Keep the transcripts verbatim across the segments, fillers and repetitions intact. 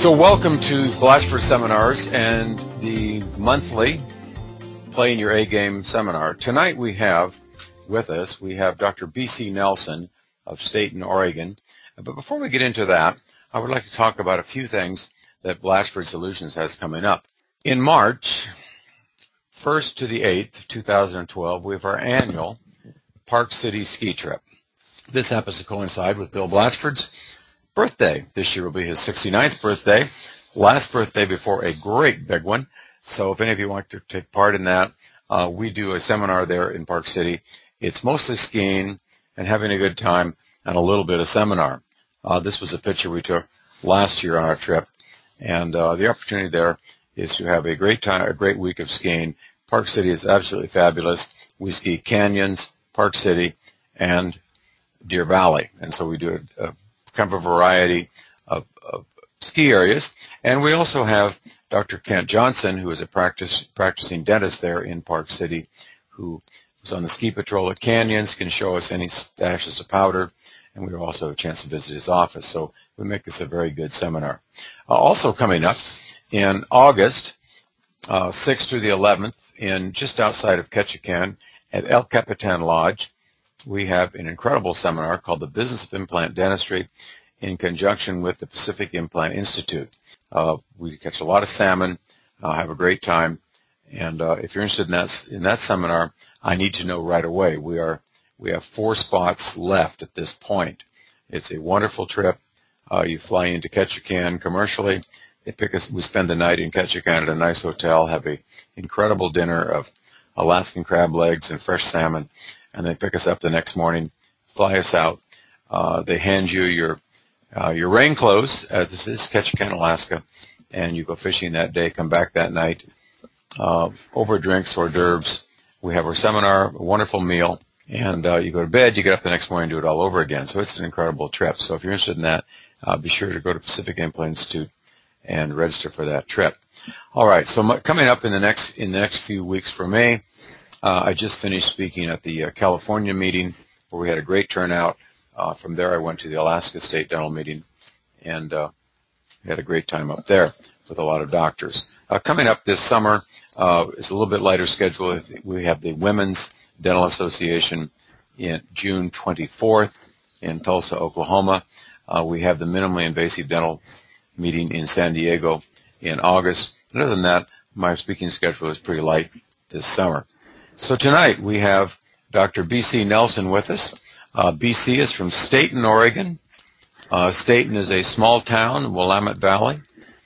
So welcome to Blatchford Seminars and the monthly Playing Your A-Game seminar. Tonight we have with us, we have Doctor B C Nelson of Stayton, Oregon. But before we get into that, I would like to talk about a few things that Blatchford Solutions has coming up. In March first to the eighth, two thousand twelve, we have our annual Park City ski trip. This happens to coincide with Bill Blatchford's birthday. This year will be his sixty-ninth birthday, last birthday before a great big one. So if any of you want to take part in that, uh, we do a seminar there in Park City. It's mostly skiing and having a good time and a little bit of seminar. Uh, this was a picture we took last year on our trip, and uh, the opportunity there is to have a great time, a great week of skiing. Park City is absolutely fabulous. We ski canyons, Park City, and Deer Valley, and so we do a, a kind of a variety of, of ski areas. And we also have Doctor Kent Johnson, who is a practice, practicing dentist there in Park City, who was on the ski patrol at canyons, can show us any stashes of powder, and we also have a chance to visit his office. So we make this a very good seminar. Uh, also coming up in August, uh, sixth through the eleventh, in just outside of Ketchikan at El Capitan Lodge, we have an incredible seminar called The Business of Implant Dentistry in conjunction with the Pacific Implant Institute. Uh, we catch a lot of salmon, uh, have a great time, and uh, if you're interested in that, in that seminar, I need to know right away. We are we have four spots left at this point. It's a wonderful trip. Uh, you fly into Ketchikan commercially. They pick us. We spend the night in Ketchikan at a nice hotel, have an incredible dinner of Alaskan crab legs and fresh salmon, and they pick us up the next morning, fly us out. Uh, they hand you your uh, your rain clothes. Uh, this is Ketchikan, Alaska, and you go fishing that day, come back that night. Uh, over drinks, hors d'oeuvres. We have our seminar, a wonderful meal, and uh, you go to bed, you get up the next morning and do it all over again. So it's an incredible trip. So if you're interested in that, uh, be sure to go to Pacific Implant Institute and register for that trip. All right, so my, coming up in the next in the next few weeks for me, Uh, I just finished speaking at the uh, California meeting where we had a great turnout. Uh, from there, I went to the Alaska State Dental meeting, and uh, we had a great time up there with a lot of doctors. Uh, coming up this summer uh, is a little bit lighter schedule. We have the Women's Dental Association in June twenty-fourth in Tulsa, Oklahoma. Uh, we have the Minimally Invasive Dental meeting in San Diego in August. And other than that, my speaking schedule is pretty light this summer. So tonight we have Doctor B C Nelson with us. Uh, B C is from Stayton, Oregon. Uh, Stayton is a small town in Willamette Valley.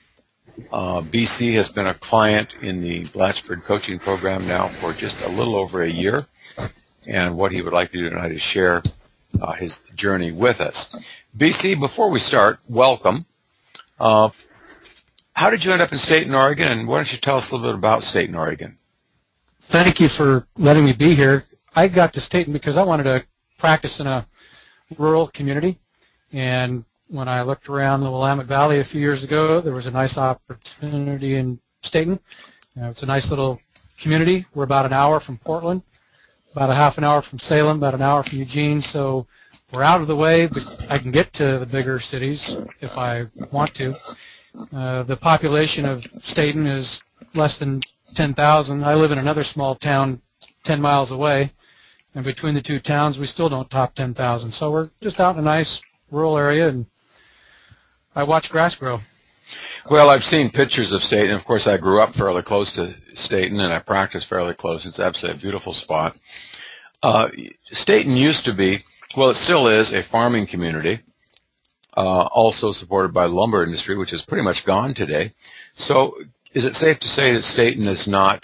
Uh, B C has been a client in the Blatchford coaching program now for just a little over a year. And what he would like to do tonight is share uh, his journey with us. B C, before we start, welcome. Uh, how did you end up in Stayton, Oregon? And why don't you tell us a little bit about Stayton, Oregon? Thank you for letting me be here. I got to Stayton because I wanted to practice in a rural community. And when I looked around the Willamette Valley a few years ago, there was a nice opportunity in Stayton. You know, it's a nice little community. We're about an hour from Portland, about a half an hour from Salem, about an hour from Eugene. So we're out of the way, but I can get to the bigger cities if I want to. Uh, the population of Stayton is less than ten thousand. I live in another small town ten miles away, and between the two towns, we still don't top ten thousand. So we're just out in a nice rural area, and I watch grass grow. Well, I've seen pictures of Stayton. Of course, I grew up fairly close to Stayton, and I practice fairly close. It's absolutely a beautiful spot. Uh, Stayton used to be, well, it still is, a farming community, uh, also supported by the lumber industry, which is pretty much gone today. So is it safe to say that Stayton is not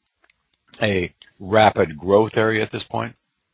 a rapid growth area at this point?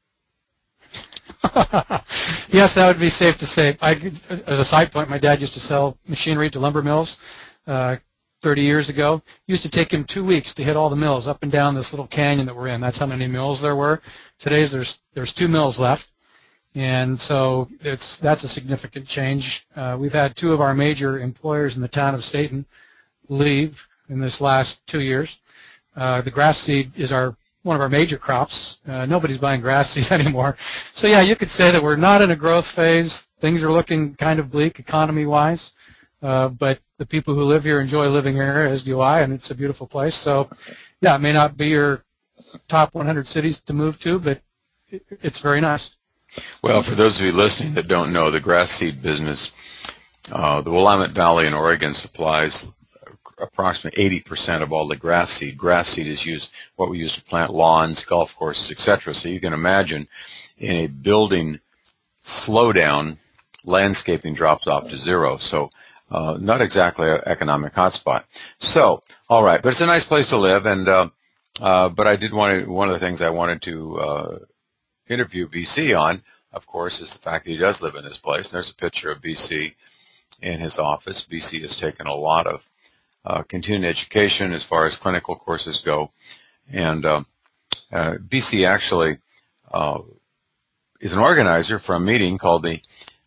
Yes, that would be safe to say. I, as a side point, my dad used to sell machinery to lumber mills uh, thirty years ago. It used to take him two weeks to hit all the mills up and down this little canyon that we're in. That's how many mills there were. Today, there's there's two mills left, and so it's that's a significant change. Uh, we've had two of our major employers in the town of Stayton leave in this last two years. Uh, the grass seed is our one of our major crops. Uh, nobody's buying grass seed anymore. So, yeah, you could say that we're not in a growth phase. Things are looking kind of bleak economy-wise. uh, but the people who live here enjoy living here, as do I, and it's a beautiful place. So, yeah, it may not be your top one hundred cities to move to, but it's very nice. Well, for those of you listening that don't know, the grass seed business, uh, the Willamette Valley in Oregon supplies approximately eighty percent of all the grass seed. Grass seed is used, what we use to plant lawns, golf courses, et cetera. So you can imagine in a building slowdown, landscaping drops off to zero. So uh, not exactly an economic hotspot. So, all right, but it's a nice place to live. And uh, uh, but I did want to, one of the things I wanted to uh, interview B C on, of course, is the fact that he does live in this place. And there's a picture of B C in his office. B C has taken a lot of uh, continuing education as far as clinical courses go. And uh, uh, B C actually uh, is an organizer for a meeting called the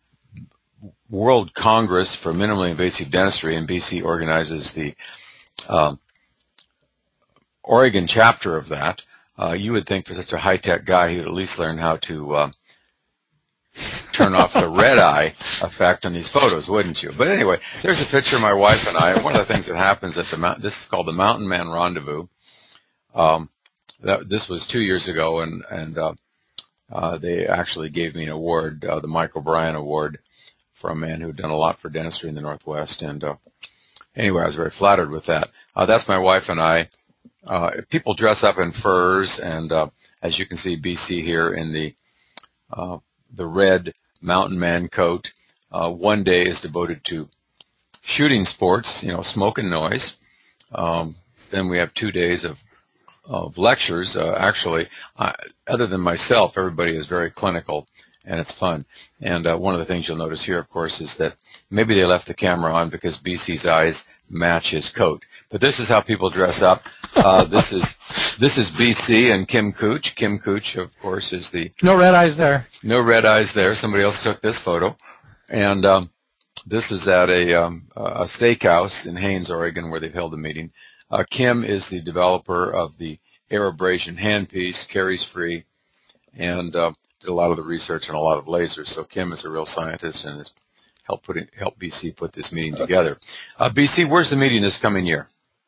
World Congress for Minimally Invasive Dentistry, and B C organizes the uh, Oregon chapter of that. Uh, you would think for such a high-tech guy, he would at least learn how to uh, turn off the red eye effect on these photos, wouldn't you? But anyway, there's a picture of my wife and I. One of the things that happens at the mountain, this is called the Mountain Man Rendezvous. Um, that, this was two years ago, and, and uh, uh, they actually gave me an award, uh, the Mike O'Brien Award, for a man who had done a lot for dentistry in the Northwest. And uh, anyway, I was very flattered with that. Uh, that's my wife and I. Uh, people dress up in furs, and uh, as you can see, B C here in the uh, the red mountain man coat. Uh, one day is devoted to shooting sports, you know, smoke and noise. Um, then we have two days of of lectures. Uh, actually, uh, other than myself, everybody is very clinical, and it's fun. And uh, one of the things you'll notice here, of course, is that maybe they left the camera on because B C's eyes match his coat. But this is how people dress up. Uh, this is this is B C and Kim Cooch. Kim Cooch, of course, is the... No red eyes there. No red eyes there. Somebody else took this photo. And um, this is at a, um, a steakhouse in Haines, Oregon, where they've held a meeting. Uh, Kim is the developer of the AirAbrasion handpiece, carries free, and uh, did a lot of the research and a lot of lasers. So Kim is a real scientist and has helped put it, help B C put this meeting together. Uh, B C, where's the meeting this coming year?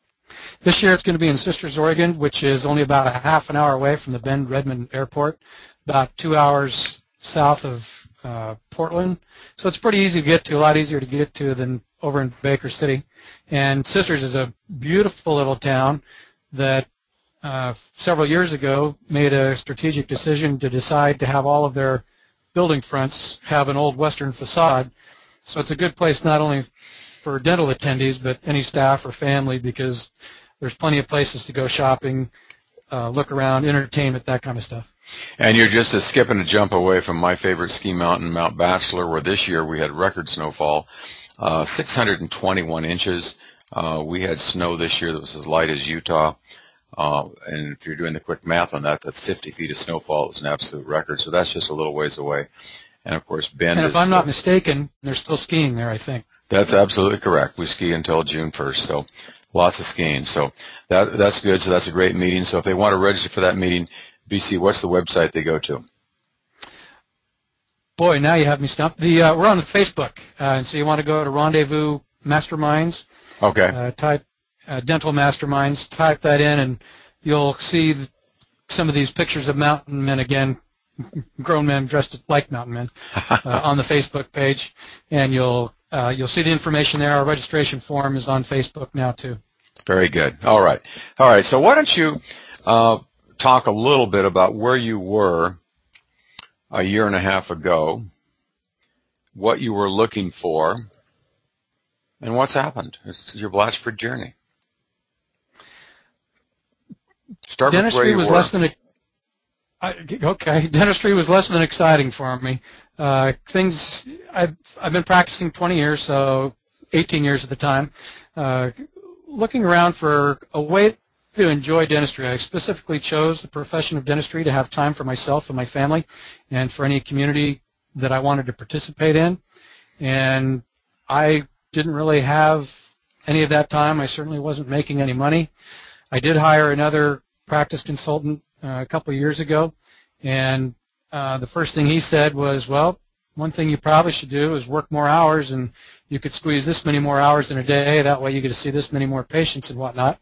This year it's going to be in Sisters, Oregon, which is only about a half an hour away from the Bend Redmond Airport, about two hours south of uh, Portland. So it's pretty easy to get to, a lot easier to get to than over in Baker City. And Sisters is a beautiful little town that uh, several years ago made a strategic decision to decide to have all of their building fronts have an old Western facade. So it's a good place not only for dental attendees, but any staff or family, because there's plenty of places to go shopping, uh, look around, entertainment, that kind of stuff. And you're just a skip and a jump away from my favorite ski mountain, Mount Bachelor, where this year we had record snowfall, uh, six hundred twenty-one inches. Uh, we had snow this year that was as light as Utah. Uh, and if you're doing the quick math on that, that's fifty feet of snowfall. It was an absolute record. So that's just a little ways away. And, of course, Bend And if is, I'm not uh, mistaken, they're still skiing there, I think. That's absolutely correct. We ski until June first, so lots of skiing. So that that's good. So that's a great meeting. So if they want to register for that meeting, B C, what's the website they go to? Boy, now you have me stumped. The, uh, we're on the Facebook, uh, and so you want to go to Rendezvous Masterminds. Okay. Uh, type uh, Dental Masterminds. Type that in, and you'll see th- some of these pictures of mountain men again, grown men dressed like mountain men, uh, on the Facebook page, and you'll uh, you'll see the information there. Our registration form is on Facebook now too. Very good. All right. All right. So why don't you uh, talk a little bit about where you were a year and a half ago, what you were looking for, and what's happened? It's your Blatchford journey. Start Dentistry with where you was were. less than a I, okay, dentistry was less than exciting for me. Uh, things I've I've been practicing twenty years, so eighteen years at the time. Uh, looking around for a way to enjoy dentistry, I specifically chose the profession of dentistry to have time for myself and my family, and for any community that I wanted to participate in. And I didn't really have any of that time. I certainly wasn't making any money. I did hire another practice consultant Uh, a couple of years ago, and uh, the first thing he said was, well, one thing you probably should do is work more hours, and you could squeeze this many more hours in a day. That way you get to see this many more patients and whatnot.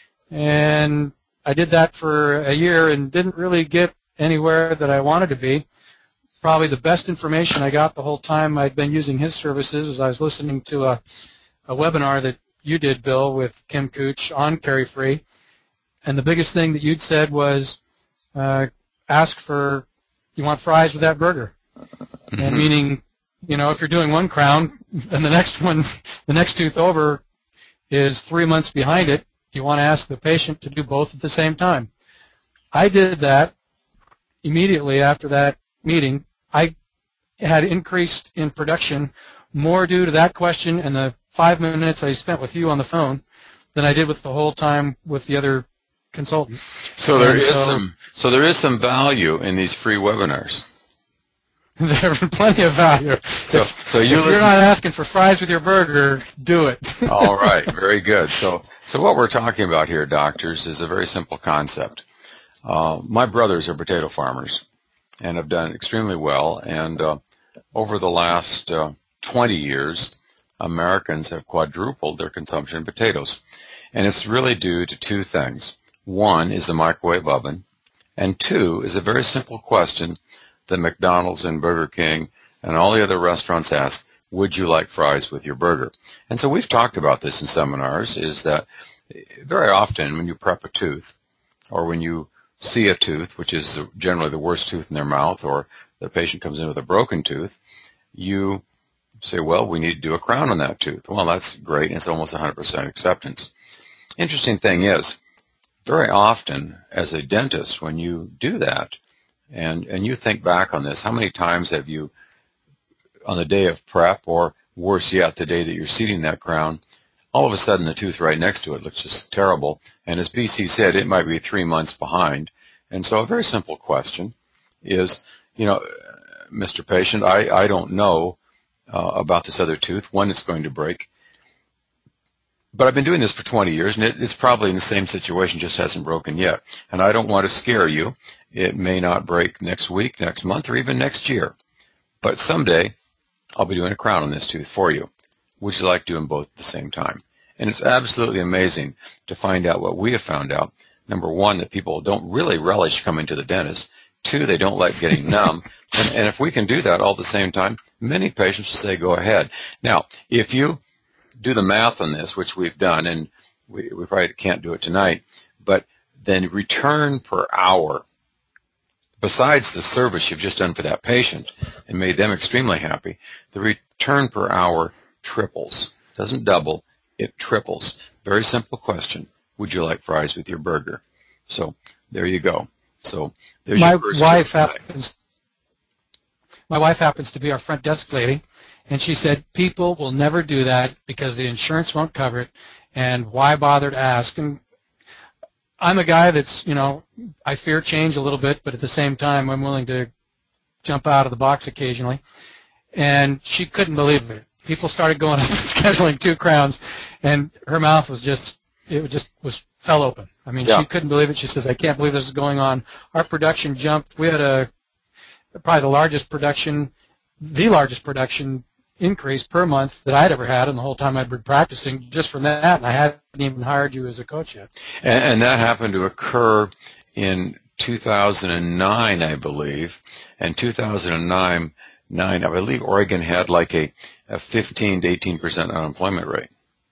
And I did that for a year and didn't really get anywhere that I wanted to be. Probably the best information I got the whole time I'd been using his services is I was listening to a, a webinar that you did, Bill, with Kim Cooch on Carry Free. And the biggest thing that you'd said was uh, ask for, you want fries with that burger? Mm-hmm. And meaning, you know, if you're doing one crown and the next one, the next tooth over is three months behind it, you want to ask the patient to do both at the same time. I did that immediately after that meeting. I had increased in production more due to that question and the five minutes I spent with you on the phone than I did with the whole time with the other consultant. So there and is so, some so there is some value in these free webinars. There's plenty of value. So, if, so you if you're not asking for fries with your burger, do it. All right, very good. So, so what we're talking about here, doctors, is a very simple concept. Uh, my brothers are potato farmers and have done extremely well. And uh, over the last uh, twenty years, Americans have quadrupled their consumption of potatoes. And it's really due to two things. One is the microwave oven, and two is a very simple question that McDonald's and Burger King and all the other restaurants ask: would you like fries with your burger? And so we've talked about this in seminars, is that very often when you prep a tooth, or when you see a tooth, which is generally the worst tooth in their mouth, or the patient comes in with a broken tooth, you say, well, we need to do a crown on that tooth. Well, that's great, and it's almost one hundred percent acceptance. Interesting thing is, very often as a dentist, when you do that, and, and you think back on this, how many times have you, on the day of prep, or worse yet, the day that you're seating that crown, all of a sudden the tooth right next to it looks just terrible, and as B C said, it might be three months behind. And so a very simple question is, you know, Mister Patient, I, I don't know uh, about this other tooth, when it's going to break, but I've been doing this for twenty years, and it, it's probably in the same situation, just hasn't broken yet. And I don't want to scare you. It may not break next week, next month, or even next year. But someday, I'll be doing a crown on this tooth for you. Would you like doing both at the same time? And it's absolutely amazing to find out what we have found out. Number one, that people don't really relish coming to the dentist. Two, they don't like getting numb. And, and if we can do that all at the same time, many patients will say, go ahead. Now, if you do the math on this, which we've done, and we, we probably can't do it tonight, but then return per hour, besides the service you've just done for that patient and made them extremely happy, the return per hour triples. Doesn't double, it triples. Very simple question. Would you like fries with your burger? So there you go. So there's my your first wife happens. My wife happens to be our front desk lady, and she said people will never do that because the insurance won't cover it, and why bother to ask? And I'm a guy that's, you know, I fear change a little bit, but at the same time, I'm willing to jump out of the box occasionally. And she couldn't believe it. People started going up and scheduling two crowns, and her mouth was just, it just was fell open. I mean, yeah. She couldn't believe it. She says, I can't believe this is going on. Our production jumped. We had a probably the largest production, the largest production increase per month that I'd ever had in the whole time I'd been practicing just from that, and I hadn't even hired you as a coach yet. And, and that happened to occur in two thousand nine, I believe, and two thousand nine, nine, I believe Oregon had like a, a fifteen to eighteen percent unemployment rate.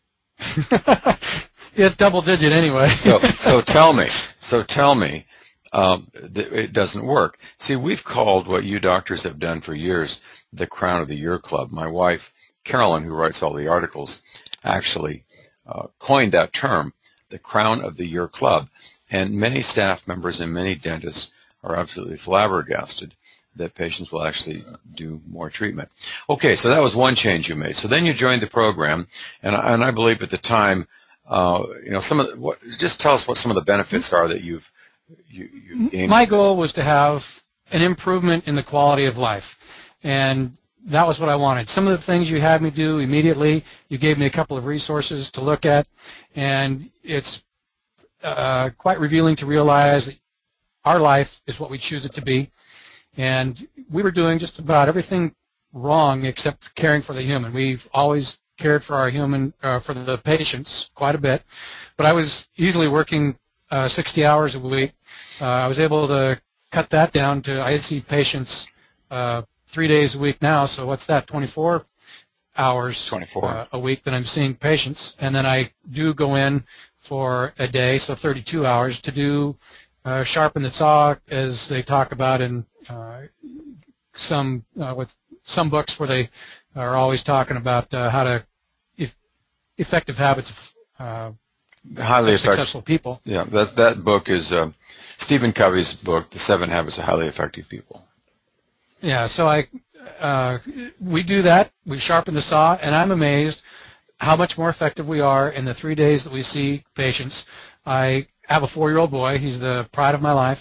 Yeah, it's double digit anyway. so, so tell me, so tell me, um, that it doesn't work. See, we've called what you doctors have done for years the Crown of the Year Club. My wife, Carolyn, who writes all the articles, actually uh, coined that term, the Crown of the Year Club. And many staff members and many dentists are absolutely flabbergasted that patients will actually do more treatment. Okay, so that was one change you made. So then you joined the program, and, and I believe at the time, uh, you know, some of the, what, just tell us what some of the benefits are that you've you, you've gained. My goal was to have an improvement in the quality of life, and that was what I wanted. Some of the things you had me do immediately, you gave me a couple of resources to look at, and it's uh, quite revealing to realize that our life is what we choose it to be. And we were doing just about everything wrong except caring for the human. We've always cared for our human, uh, for the patients quite a bit. But I was easily working uh, sixty hours a week. Uh, I was able to cut that down to, I see patients uh, three days a week now, so what's that, twenty-four hours twenty-four. Uh, a week that I'm seeing patients. And then I do go in for a day, so thirty-two hours, to do uh, sharpen the saw, as they talk about in uh, some uh, with some books where they are always talking about uh, how to if, effective habits of uh, highly successful effective people. Yeah, that that book is uh, Stephen Covey's book, The Seven Habits of Highly Effective People. Yeah, so I uh, we do that. We sharpen the saw, and I'm amazed how much more effective we are in the three days that we see patients. I have a four-year-old boy. He's the pride of my life,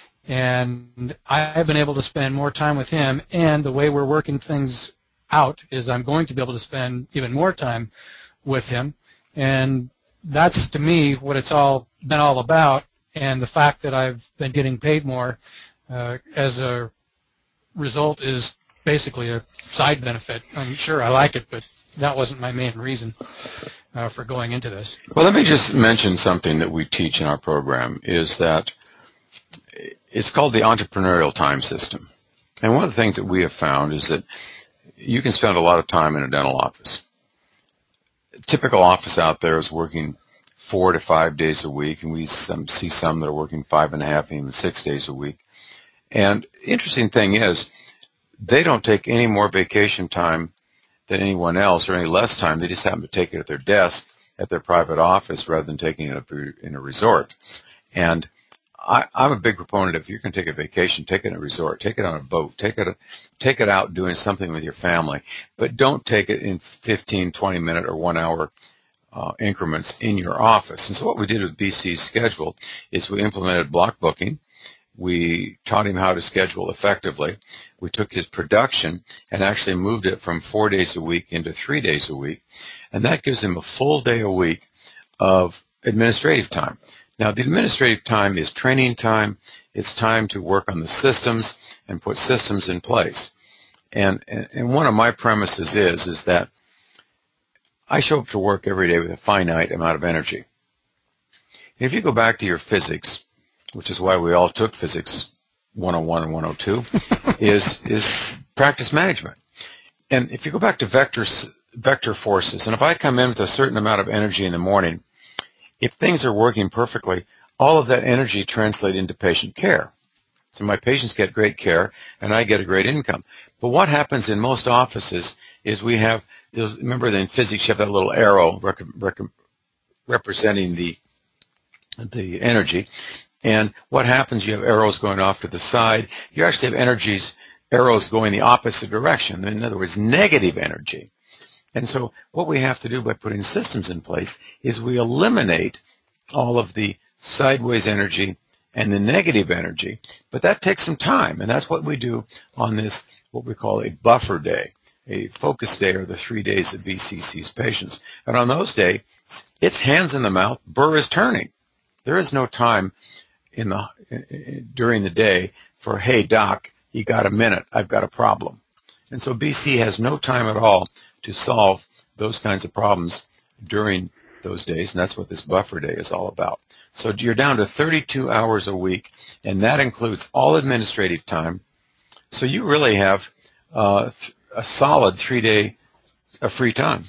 and I've been able to spend more time with him. And the way we're working things out is I'm going to be able to spend even more time with him, and that's, to me, what it's all been all about. And the fact that I've been getting paid more uh, as a result is basically a side benefit. I'm sure I like it, but that wasn't my main reason uh, for going into this. Well, let me just mention something that we teach in our program is that it's called the entrepreneurial time system. And one of the things that we have found is that you can spend a lot of time in a dental office. A typical office out there is working four to five days a week, and we some, see some that are working five and a half, even six days a week. And the interesting thing is, they don't take any more vacation time than anyone else, or any less time. They just happen to take it at their desk, at their private office, rather than taking it in a resort. And I, I'm a big proponent of, if you're going to take a vacation, take it in a resort, take it on a boat, take it, take it out doing something with your family, but don't take it in fifteen, twenty minute or one hour uh, increments in your office. And so what we did with B C's schedule is we implemented block booking. We taught him how to schedule effectively. We took his production and actually moved it from four days a week into three days a week. And that gives him a full day a week of administrative time. Now, the administrative time is training time. It's time to work on the systems and put systems in place. And, and, and one of my premises is, is that I show up to work every day with a finite amount of energy. If you go back to your physics, which is why we all took physics one oh one and one oh two, is is practice management. And if you go back to vector, vector forces, and if I come in with a certain amount of energy in the morning, if things are working perfectly, all of that energy translates into patient care. So my patients get great care, and I get a great income. But what happens in most offices is we have, those, remember in physics you have that little arrow rec rec representing the the energy. And what happens, you have arrows going off to the side. You actually have energies, arrows going the opposite direction. In other words, negative energy. And so what we have to do by putting systems in place is we eliminate all of the sideways energy and the negative energy. But that takes some time, and that's what we do on this, what we call a buffer day, a focus day, or the three days that B C sees patients. And on those days, it's hands in the mouth, burr is turning. There is no time in the during the day for, hey, doc, you got a minute, I've got a problem. And so B C has no time at all to solve those kinds of problems during those days, and that's what this buffer day is all about. So you're down to thirty-two hours a week, and that includes all administrative time. So you really have uh, a solid three-day of free time.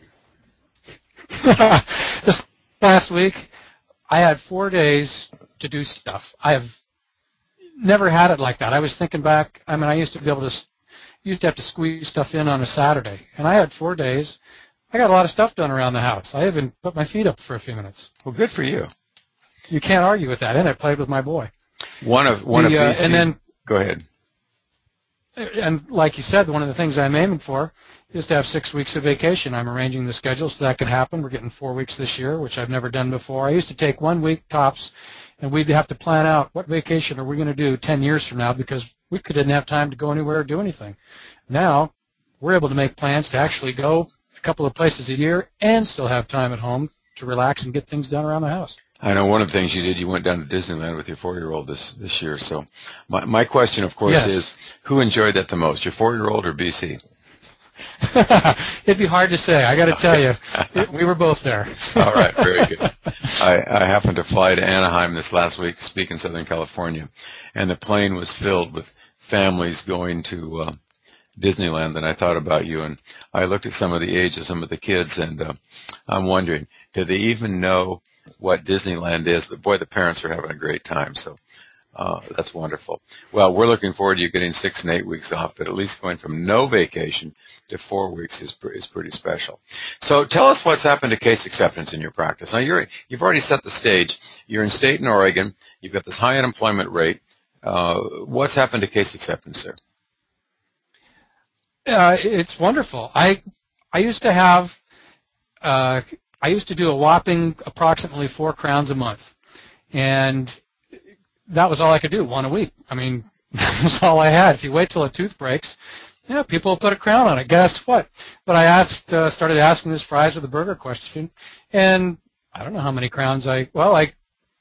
This last week, I had four days to do stuff. I have never had it like that. I was thinking back, I mean, I used to be able to, used to have to squeeze stuff in on a Saturday. And I had four days. I got a lot of stuff done around the house. I even put my feet up for a few minutes. Well, good for you. You can't argue with that. And I played with my boy. One of, one the, of uh, B C, and then, go ahead. And like you said, one of the things I'm aiming for is to have six weeks of vacation. I'm arranging the schedule so that can happen. We're getting four weeks this year, which I've never done before. I used to take one week tops, and we'd have to plan out what vacation are we going to do ten years from now, because we didn't have time to go anywhere or do anything. Now, we're able to make plans to actually go a couple of places a year and still have time at home to relax and get things done around the house. I know one of the things you did, you went down to Disneyland with your four-year-old this this year. So my my question, of course, yes. is who enjoyed that the most, your four-year-old or B C? It'd be hard to say. I got to tell you, it, we were both there. All right, very good. I, I happened to fly to Anaheim this last week, speak in Southern California, and the plane was filled with families going to uh, Disneyland, and I thought about you, and I looked at some of the age of some of the kids, and uh, I'm wondering, do they even know what Disneyland is? But boy, the parents are having a great time, so uh, that's wonderful. Well, we're looking forward to you getting six and eight weeks off, but at least going from no vacation to four weeks is, is pretty special. So tell us what's happened to case acceptance in your practice. Now, you're, you've already set the stage. You're in state in Oregon. You've got this high unemployment rate. Uh, what's happened to case acceptance there? Uh, it's wonderful. I I used to have uh, I used to do a whopping approximately four crowns a month, and that was all I could do, one a week. I mean, that was all I had. If you wait till a tooth breaks, yeah, people will put a crown on it. Guess what? But I asked, uh, started asking this fries with a burger question, and I don't know how many crowns I. Well, I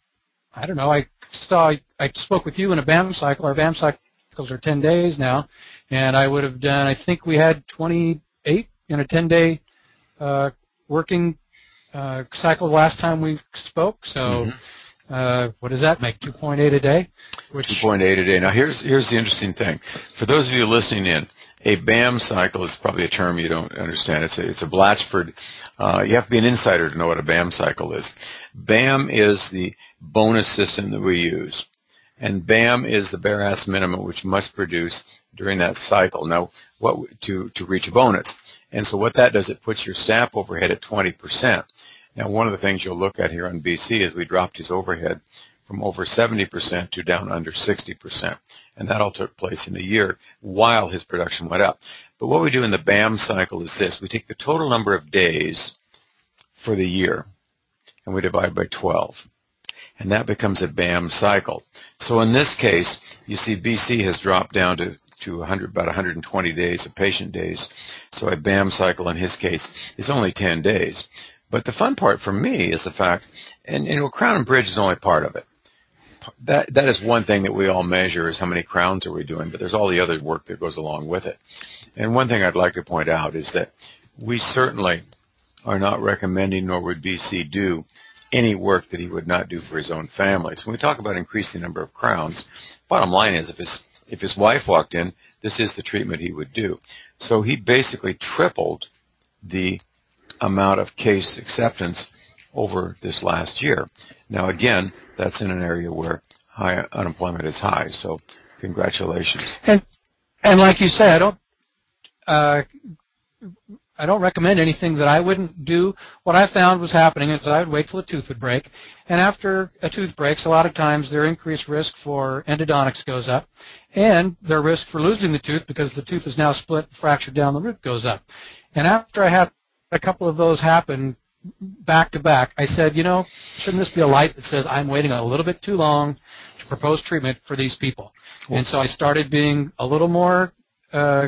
I don't know. I saw I spoke with you in a B A M cycle. Our B A M cycles are ten days now. And I would have done, I think we had twenty-eight in a ten-day uh, working uh, cycle last time we spoke. So mm-hmm. uh, what does that make? two point eight a day? Which two point eight a day. Now, here's here's the interesting thing. For those of you listening in, a B A M cycle is probably a term you don't understand. It's a, it's a Blatchford. Uh, you have to be an insider to know what a B A M cycle is. B A M is the bonus system that we use. And B A M is the bare ass minimum, which must produce during that cycle. Now, what to to reach a bonus, and so what that does, it puts your staff overhead at twenty percent. Now, one of the things you'll look at here on B C is we dropped his overhead from over seventy percent to down under sixty percent, and that all took place in a year while his production went up. But what we do in the B A M cycle is this: we take the total number of days for the year, and we divide by twelve. And that becomes a B A M cycle. So in this case, you see B C has dropped down to, to one hundred, about one hundred twenty days of patient days. So a B A M cycle in his case is only ten days. But the fun part for me is the fact, and, and Crown and Bridge is only part of it. That that is one thing that we all measure is how many crowns are we doing, but there's all the other work that goes along with it. And one thing I'd like to point out is that we certainly are not recommending, nor would B C do, any work that he would not do for his own family. So when we talk about increasing the number of crowns, bottom line is if his if his wife walked in, this is the treatment he would do. So he basically tripled the amount of case acceptance over this last year. Now again, that's in an area where high unemployment is high. So congratulations. And and like you say, I don't uh, I don't recommend anything that I wouldn't do. What I found was happening is I would wait till a tooth would break, and after a tooth breaks, a lot of times their increased risk for endodontics goes up, and their risk for losing the tooth because the tooth is now split, fractured down the root goes up. And after I had a couple of those happen back to back, I said, you know, shouldn't this be a light that says I'm waiting a little bit too long to propose treatment for these people? Cool. And so I started being a little more uh,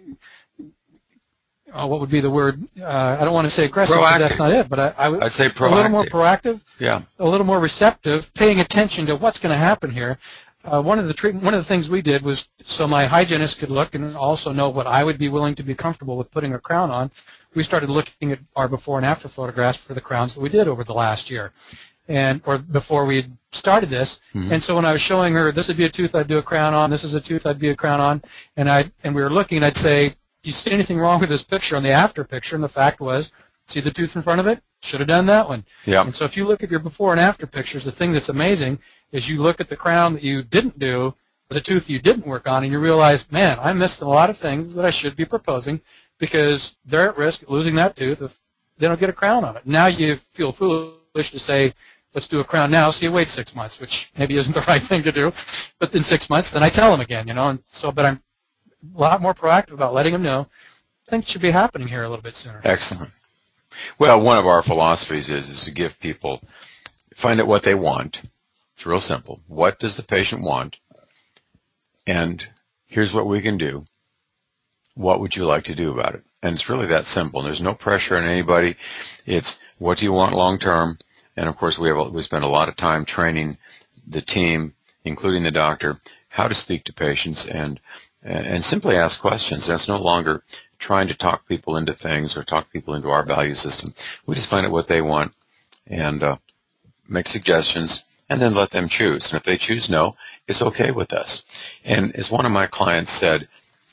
Uh, what would be the word? Uh, I don't want to say aggressive because that's not it, but I, I would I'd say proactive. A little more proactive, yeah, a little more receptive, paying attention to what's going to happen here. Uh, one of the treatment, one of the things we did was so my hygienist could look and also know what I would be willing to be comfortable with putting a crown on. We started looking at our before and after photographs for the crowns that we did over the last year, and or before we had started this. Mm-hmm. And so when I was showing her, this would be a tooth I'd do a crown on, this is a tooth I'd be a crown on, and I and we were looking, and I'd say, do you see anything wrong with this picture on the after picture? And the fact was, see the tooth in front of it? Should have done that one. Yeah. And so if you look at your before and after pictures, the thing that's amazing is you look at the crown that you didn't do, or the tooth you didn't work on, and you realize, man, I missed a lot of things that I should be proposing because they're at risk of losing that tooth if they don't get a crown on it. Now you feel foolish to say, let's do a crown now, so you wait six months, which maybe isn't the right thing to do. But in six months, then I tell them again, you know. And so, but I'm a lot more proactive about letting them know things should be happening here a little bit sooner. Excellent. Well, one of our philosophies is, is to give people, find out what they want. It's real simple. What does the patient want? And here's what we can do. What would you like to do about it? And it's really that simple. There's no pressure on anybody. It's what do you want long term? And of course, we have we spend a lot of time training the team, including the doctor, how to speak to patients and and, and simply ask questions. That's no longer trying to talk people into things or talk people into our value system. We just find out what they want and uh, make suggestions, and then let them choose. And if they choose no, it's okay with us. And as one of my clients said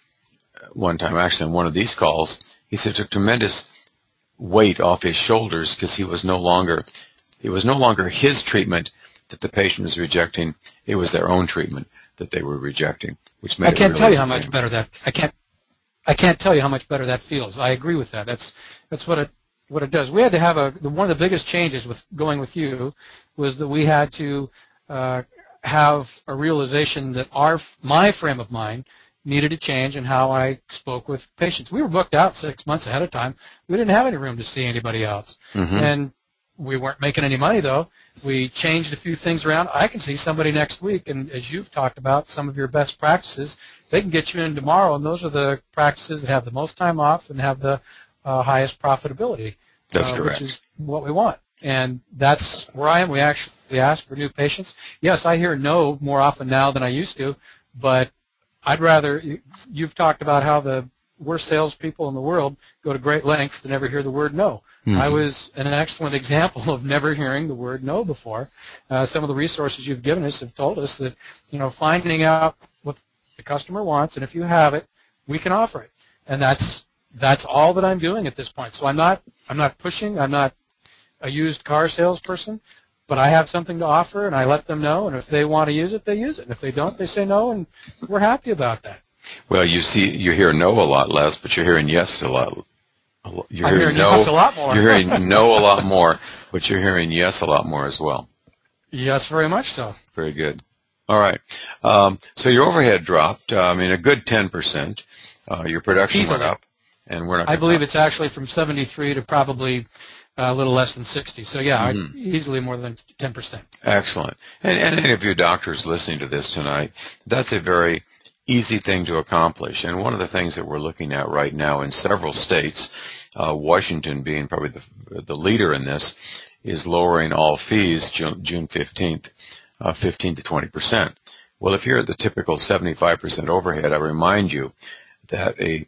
one time, actually on one of these calls, he said it took tremendous weight off his shoulders because he was no longer, it was no longer his treatment that the patient was rejecting. It was their own treatment that they were rejecting, which made I can't it really tell you how thing. much better that I can't I can't tell you how much better that feels. I agree with that. That's that's what it what it does. We had to have a the, one of the biggest changes with going with you was that we had to uh, have a realization that our my frame of mind needed to change in how I spoke with patients. We were booked out six months ahead of time. We didn't have any room to see anybody else, mm-hmm. and we weren't making any money, though. We changed a few things around. I can see somebody next week, and as you've talked about, some of your best practices, they can get you in tomorrow, and those are the practices that have the most time off and have the uh, highest profitability, that's uh, correct. which is what we want. And that's where I am. We actually ask for new patients. Yes, I hear no more often now than I used to, but I'd rather – you've talked about how the worst salespeople in the world go to great lengths to never hear the word no. Mm-hmm. I was an excellent example of never hearing the word no before. Uh, some of the resources you've given us have told us that, you know, finding out what the customer wants, and if you have it, we can offer it. And that's that's all that I'm doing at this point. So I'm not I'm not pushing. I'm not a used car salesperson, but I have something to offer, and I let them know. And if they want to use it, they use it. And if they don't, they say no, and we're happy about that. Well, you see, you hear no a lot less, but you're hearing yes a lot. You're I'm hearing, hearing no yes a lot more. You're hearing no a lot more, but you're hearing yes a lot more as well. Yes, very much so. Very good. All right. Um, so your overhead dropped. Uh, I mean, a good ten percent. Uh, your production Easily. went up, and we're not. I believe talk. it's actually from seventy-three to probably a little less than sixty. So yeah, mm-hmm. I, easily more than ten percent. Excellent. And, and any of you doctors listening to this tonight, that's a very easy thing to accomplish. And one of the things that we're looking at right now in several states, uh, Washington being probably the, the leader in this, is lowering all fees June, June fifteenth, uh, fifteen to twenty percent. Well, if you're at the typical seventy-five percent overhead, I remind you that a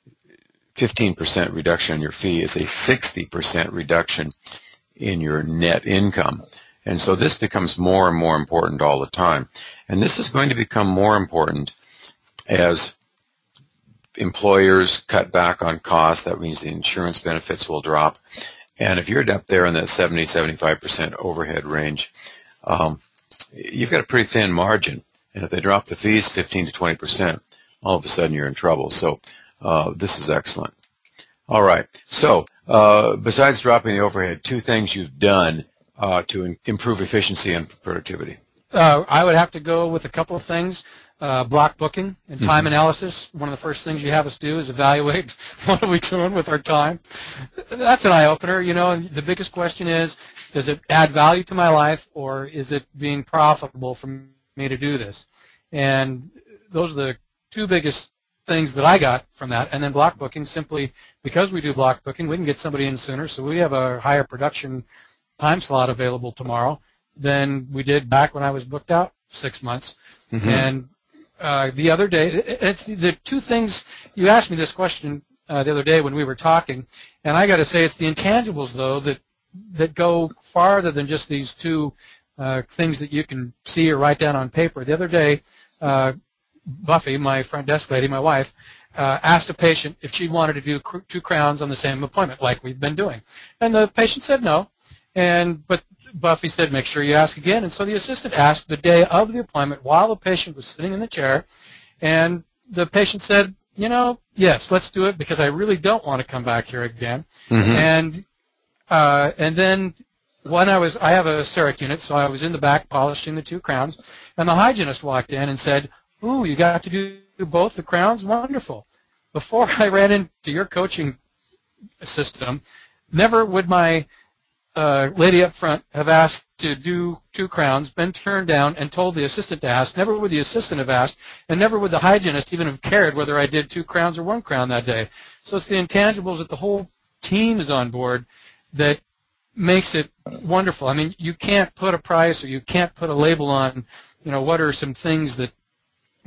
fifteen percent reduction in your fee is a sixty percent reduction in your net income. And so this becomes more and more important all the time. And this is going to become more important as employers cut back on costs. That means the insurance benefits will drop. And if you're up there in that seventy, seventy-five percent overhead range, um, you've got a pretty thin margin. And if they drop the fees fifteen to twenty percent, all of a sudden you're in trouble. So uh, this is excellent. All right. So uh, besides dropping the overhead, two things you've done uh, to in- improve efficiency and productivity. Uh, I would have to go with a couple of things. Uh, block booking and time mm-hmm. analysis. One of the first things you have us do is evaluate what are we doing with our time. That's an eye-opener. You know, the biggest question is, does it add value to my life, or is it being profitable for me to do this? And those are the two biggest things that I got from that. And then block booking, simply because we do block booking, we can get somebody in sooner, so we have a higher production time slot available tomorrow than we did back when I was booked out six months. Mm-hmm. And uh, the other day, it's the two things, you asked me this question uh, the other day when we were talking, and I got to say it's the intangibles, though, that that go farther than just these two uh, things that you can see or write down on paper. The other day, uh, Buffy, my front desk lady, my wife, uh, asked a patient if she wanted to do cr- two crowns on the same appointment like we've been doing. And the patient said no. And but Buffy said, make sure you ask again. And so the assistant asked the day of the appointment while the patient was sitting in the chair. And the patient said, you know, yes, let's do it because I really don't want to come back here again. Mm-hmm. And uh, and then when I was, I have a CEREC unit, so I was in the back polishing the two crowns. And the hygienist walked in and said, ooh, you got to do both the crowns? Wonderful. Before I ran into your coaching system, never would my uh, lady up front have asked to do two crowns, been turned down, and told the assistant to ask. Never would the assistant have asked, and never would the hygienist even have cared whether I did two crowns or one crown that day. So it's the intangibles that the whole team is on board that makes it wonderful. I mean, you can't put a price or you can't put a label on, you know, what are some things that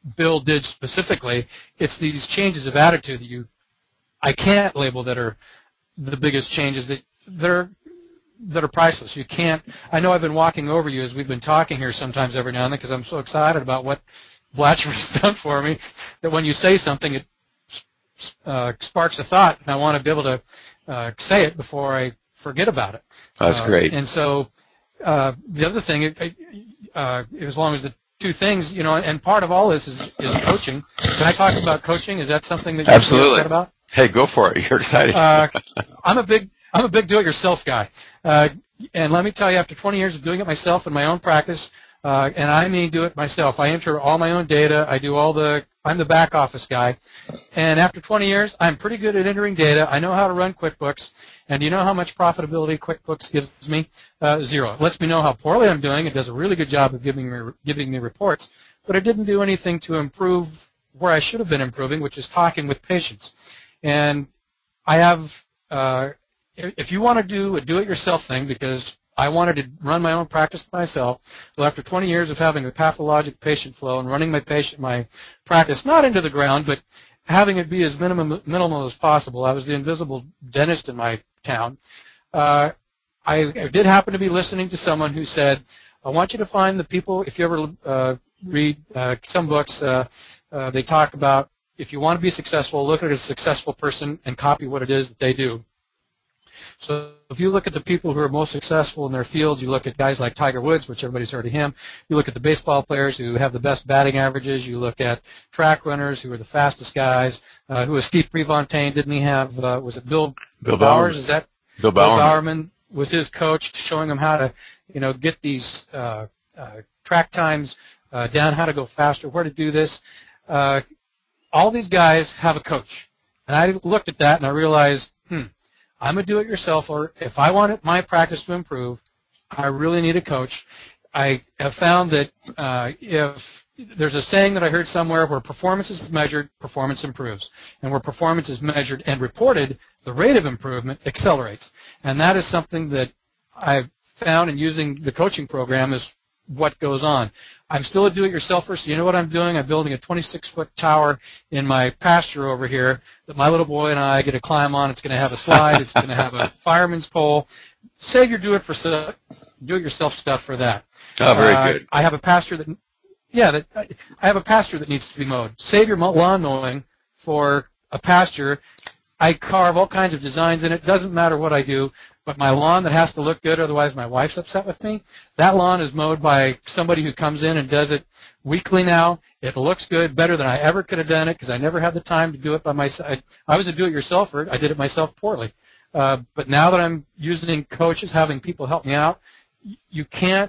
Bill did specifically. It's these changes of attitude that you I can't label that are the biggest changes that that are that are priceless. You can't. I know I've been walking over you as we've been talking here sometimes every now and then because I'm so excited about what Blatchford has done for me that when you say something, it uh, sparks a thought, and I want to be able to uh, say it before I forget about it. That's uh, great. And so uh, the other thing, uh, as long as the two things, you know, and part of all this is, is coaching. Can I talk about coaching? Is that something that you're Absolutely. excited about? Hey, go for it. You're excited. uh, I'm a big I'm a big do-it-yourself guy, uh, and let me tell you, after twenty years of doing it myself in my own practice, uh, and I mean do it myself. I enter all my own data. I do all the I'm the back office guy, and after twenty years, I'm pretty good at entering data. I know how to run QuickBooks, and do you know how much profitability QuickBooks gives me? Uh, zero. It lets me know how poorly I'm doing. It does a really good job of giving me giving me reports, but it didn't do anything to improve where I should have been improving, which is talking with patients. And I have, uh, if you want to do a do-it-yourself thing, because I wanted to run my own practice myself, well, after twenty years of having a pathologic patient flow and running my patient, my practice, not into the ground, but having it be as minimum, minimal as possible, I was the invisible dentist in my town. Uh, I, I did happen to be listening to someone who said, I want you to find the people, if you ever uh, read uh, some books, uh, uh, they talk about, if you want to be successful, look at a successful person and copy what it is that they do. So if you look at the people who are most successful in their fields, you look at guys like Tiger Woods, which everybody's heard of him. You look at the baseball players who have the best batting averages. You look at track runners who are the fastest guys. Uh, who was Steve Prefontaine? Didn't he have, uh, was it Bill, Bill Bowers? Bowerman. Is that Bill Bill Bowerman. Bowerman was his coach, showing him how to, you know, get these uh, uh, track times uh, down, how to go faster, where to do this. Uh, all these guys have a coach. And I looked at that and I realized, hmm, I'm a do-it-yourselfer. If I want my practice to improve, I really need a coach. I have found that uh, if there's a saying that I heard somewhere, where performance is measured, performance improves. And where performance is measured and reported, the rate of improvement accelerates. And that is something that I've found in using the coaching program is what goes on. I'm still a do-it-yourselfer, so you know what I'm doing? I'm building a twenty-six foot tower in my pasture over here that my little boy and I get to climb on. It's going to have a slide. It's going to have a fireman's pole. Save your do-it-for do-it-yourself stuff for that. Oh, very uh, good. I have a pasture that, yeah, that I have a pasture that needs to be mowed. Save your lawn mowing for a pasture. I carve all kinds of designs in it. Doesn't matter what I do. But my lawn that has to look good, otherwise my wife's upset with me, that lawn is mowed by somebody who comes in and does it weekly now. It looks good, better than I ever could have done it, because I never had the time to do it by myself. I, I was a do-it-yourselfer. I did it myself poorly. Uh, but now that I'm using coaches, having people help me out, you can't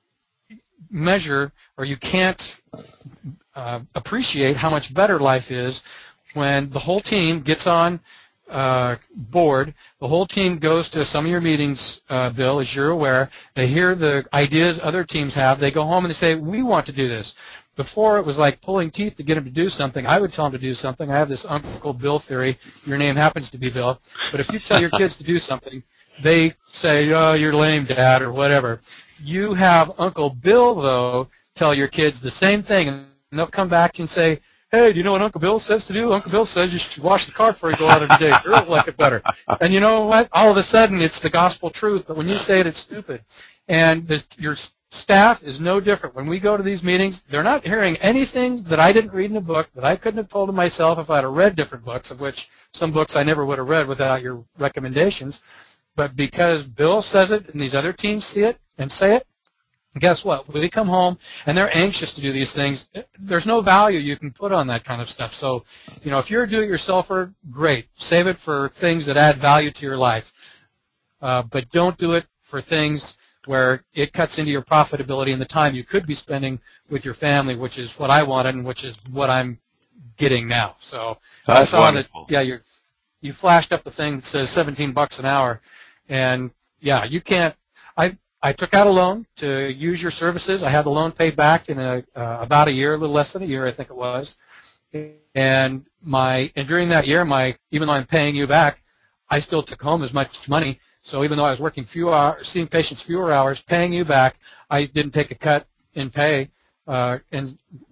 measure or you can't uh, appreciate how much better life is when the whole team gets on Uh, board. The whole team goes to some of your meetings, uh, Bill, as you're aware. They hear the ideas other teams have. They go home and they say, we want to do this. Before, it was like pulling teeth to get them to do something. I would tell them to do something. I have this Uncle Bill theory. Your name happens to be Bill. But if you tell your kids to do something, they say, oh, you're lame, Dad, or whatever. You have Uncle Bill, though, tell your kids the same thing, and they'll come back to you and say, hey, do you know what Uncle Bill says to do? Uncle Bill says you should wash the car before you go out on a date. Girls like it better. And you know what? All of a sudden, it's the gospel truth. But when you say it, it's stupid. And this, your staff is no different. When we go to these meetings, they're not hearing anything that I didn't read in a book, that I couldn't have told them myself if I had read different books, of which some books I never would have read without your recommendations. But because Bill says it and these other teams see it and say it, guess what? When they come home and they're anxious to do these things, there's no value you can put on that kind of stuff. So, you know, if you're a do-it-yourselfer, great. Save it for things that add value to your life. Uh, but don't do it for things where it cuts into your profitability and the time you could be spending with your family, which is what I wanted and which is what I'm getting now. So That's I saw wonderful. that, yeah, you you flashed up the thing that says seventeen bucks an hour. And, yeah, you can't. I I took out a loan to use your services. I had the loan paid back in a, uh, about a year, a little less than a year, I think it was. And my and during that year, my even though I'm paying you back, I still took home as much money. So even though I was working fewer hours, seeing patients fewer hours, paying you back, I didn't take a cut in pay. Uh, and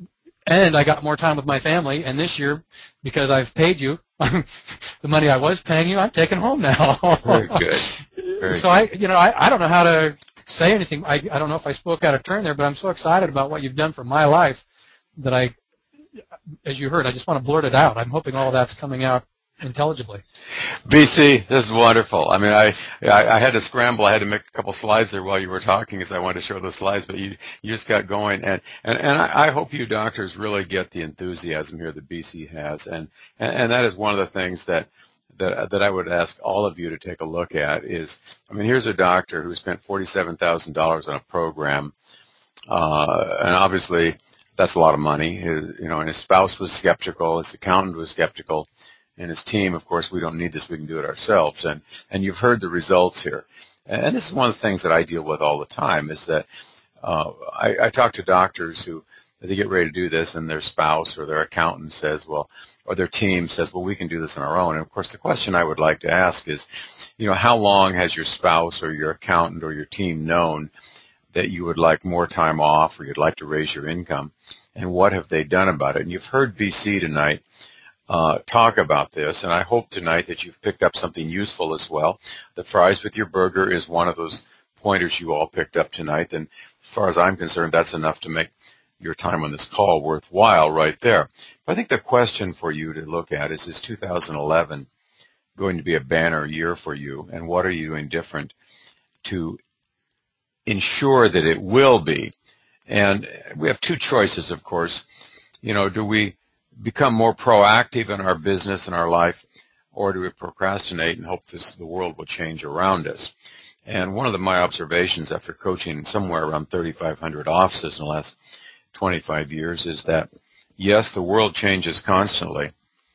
And I got more time with my family, and this year, because I've paid you the money I was paying you, I'm taking home now. Very good. Very so I, you know, I, I don't know how to say anything. I, I don't know if I spoke out of turn there, but I'm so excited about what you've done for my life that I, as you heard, I just want to blurt it out. I'm hoping all of that's coming out intelligibly. B C, this is wonderful. I mean, I, I I had to scramble. I had to make a couple slides there while you were talking because I wanted to show those slides, but you you just got going. And and, and I, I hope you doctors really get the enthusiasm here that B C has, and, and and that is one of the things that that that I would ask all of you to take a look at. Is, I mean, here's a doctor who spent forty-seven thousand dollars on a program, uh, and obviously that's a lot of money. His, you know, and his spouse was skeptical, his accountant was skeptical. And his team, of course, we don't need this, we can do it ourselves. And, and you've heard the results here. And this is one of the things that I deal with all the time is that uh, I, I talk to doctors who, they get ready to do this and their spouse or their accountant says, well, or their team says, well, we can do this on our own. And, of course, the question I would like to ask is, you know, how long has your spouse or your accountant or your team known that you would like more time off or you'd like to raise your income? And what have they done about it? And you've heard B C tonight Uh, talk about this, and I hope tonight that you've picked up something useful as well. The fries with your burger is one of those pointers you all picked up tonight, and as far as I'm concerned, that's enough to make your time on this call worthwhile right there. But I think the question for you to look at is, is two thousand eleven going to be a banner year for you, and what are you doing different to ensure that it will be? And we have two choices, of course. You know, do we become more proactive in our business and our life, or do we procrastinate and hope this, the world will change around us? And one of the, my observations after coaching somewhere around thirty-five hundred offices in the last twenty-five years is that, yes, the world changes constantly,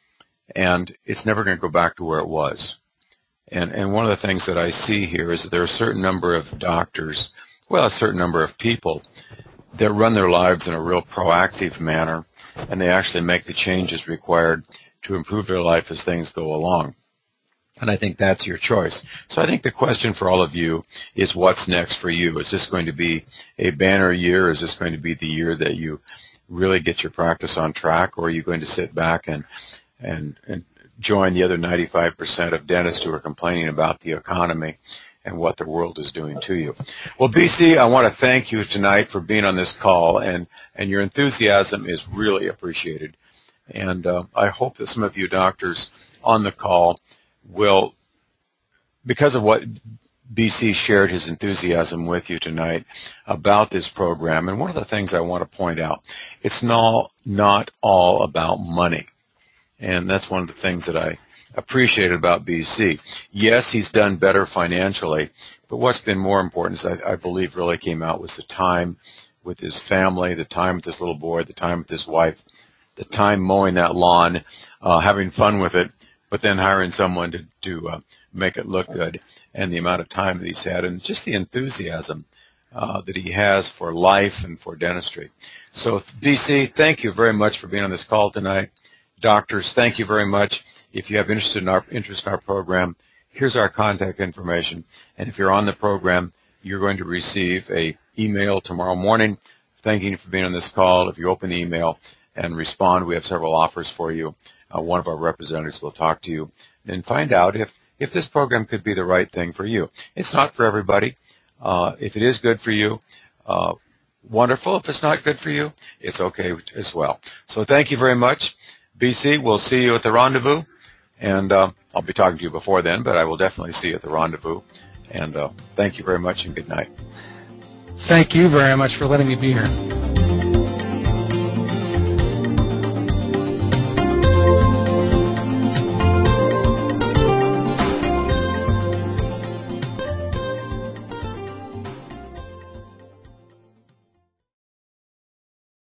and it's never going to go back to where it was. And, and one of the things that I see here is that there are a certain number of doctors, well, a certain number of people that run their lives in a real proactive manner, and they actually make the changes required to improve their life as things go along. And I think that's your choice. So I think the question for all of you is, what's next for you? Is this going to be a banner year? Is this going to be the year that you really get your practice on track? Or are you going to sit back and, and, and join the other ninety-five percent of dentists who are complaining about the economy and what the world is doing to you? Well, B C, I want to thank you tonight for being on this call, and, and your enthusiasm is really appreciated. And uh, I hope that some of you doctors on the call will, because of what B C shared his enthusiasm with you tonight about this program, and one of the things I want to point out, it's not, not all about money. And that's one of the things that I appreciated about B C. Yes, he's done better financially, but what's been more important is I, I believe really came out was the time with his family, the time with his little boy, the time with his wife, the time mowing that lawn, uh, having fun with it, but then hiring someone to, to uh, make it look good, and the amount of time that he's had, and just the enthusiasm uh, that he has for life and for dentistry. So, B C, thank you very much for being on this call tonight. Doctors, thank you very much. If you have interest in our interest in our program, here's our contact information. And if you're on the program, you're going to receive a email tomorrow morning thanking you for being on this call. If you open the email and respond, we have several offers for you. Uh, one of our representatives will talk to you and find out if, if this program could be the right thing for you. It's not for everybody. Uh, if it is good for you, uh, wonderful. If it's not good for you, it's okay as well. So thank you very much. B C, we'll see you at the rendezvous. And uh, I'll be talking to you before then, but I will definitely see you at the rendezvous. And uh, thank you very much and good night. Thank you very much for letting me be here.